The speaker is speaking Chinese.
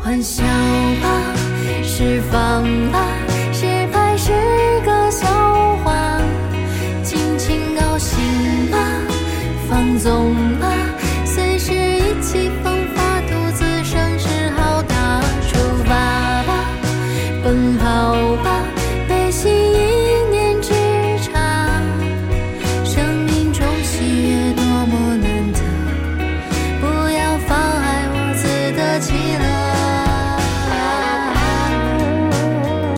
欢笑吧，释放吧，节拍是个笑话，尽情高兴吧，放纵